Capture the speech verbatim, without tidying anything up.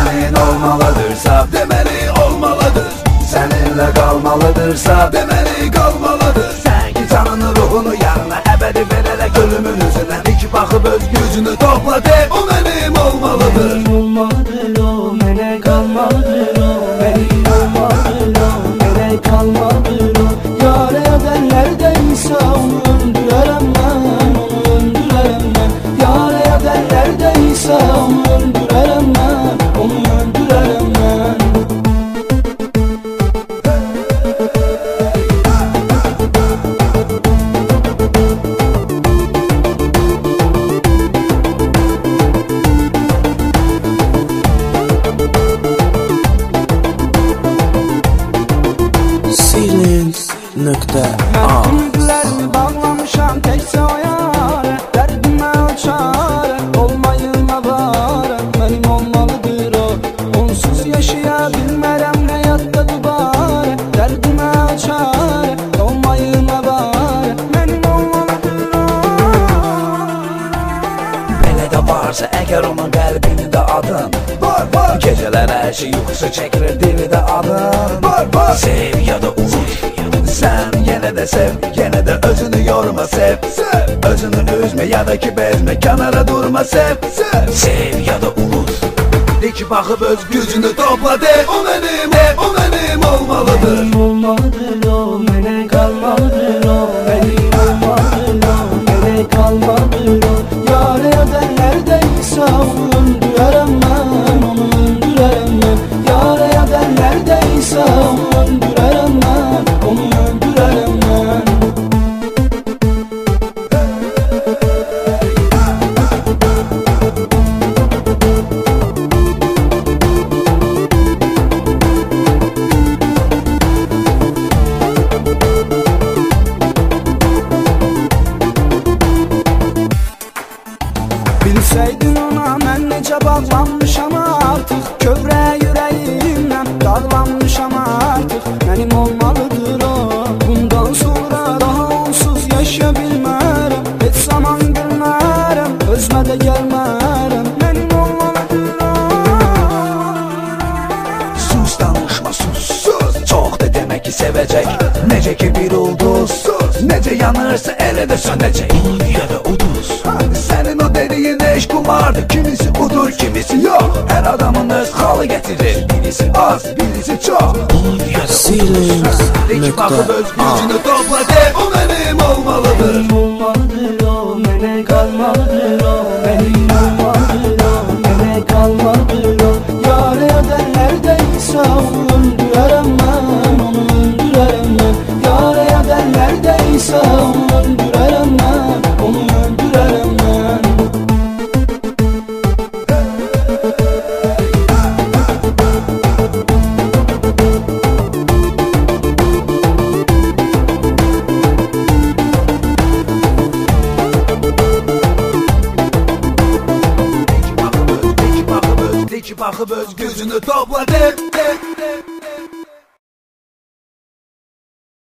Senin olmalıdırsa demeli olmalıdır. Seninle kalmalıdırsa demeli kalmalıdır. Sen ki canını ruhunu yanına ebedi vererek ölümün üzüne dik bakıp öz gücünü topla de o benim olmalıdır. Benim olmalıdır o, mene kalmalıdır o. Benim olmalıdır o, mene kalmalıdır o. Yâre edenler deyse onu öldürerem ben, onu öldürerem ben. Yâre edenler deyse onu öldürerem ben, onu öldürerem ben. Duygularımı bağlamışam tekse o yâre. Derdime o çare, olmayılma bari. Benim olmalıdır o, onsuz yaşayabilmerem hayatta dubare. Derdime o çare, olmayılma bari. Benim olmalıdır o. Belə də varsa əgər onun qəlbini də adın var, var. Gecələr hər şey yuxusu çəkilir dili də adın var, var. Sev ya da unut, sen yenə də sev, yenə də özünü yorma sev, sev. Özünü üzmə ya da ki bezmə, kənara durma sev, sev. Sev ya da unut, dik baxıb öz gücünü topla de o mənim, de o mənim olmalıdır. Benim olmalıdır o, mene kalmalıdır o. Benim olmalıdır o, mene kalmalıdır o. Yâre edenler deyse onu öldürerem ben, onu öldürerem ben. Yâre edenler deyse onu öldürerem ben, onu öldürerem ben. Bilseydin ona mən necə bağlanmışam artıq. Kövrə yüreğimlə dağlanmışam artıq. Mənim olmalıdır o, bundan sonra daha onsuz yaşaya bilmərəm. Heç zaman gülmərəm, özmə də gəlmərəm. Mənim olmalıdır o. Sus danışma sus, sus. Çox da demək ki sevəcək, necə ki bir ulduz, sus. Necə yanırsa elə də sönəcək, ya da uduz. Sənin o dediyin eşq kumardır, kimisi udur, kimisi yox. Hər adamın öz xalı getirir, birisi az, birisi çox. Dik baxıb öz gücünü topla de o mənim olmalıdır. Benim olmalıdır o, mene kalmalıdır o. Benim olmalıdır o, mene kalmalıdır o. Yâre edenler deyse onu öldürerem ben, onu öldürerem ben. Yâre edenler deyse onu öldürerem ben, onu öldürerem ben. Dik baxıb öz gücünü topla de, de.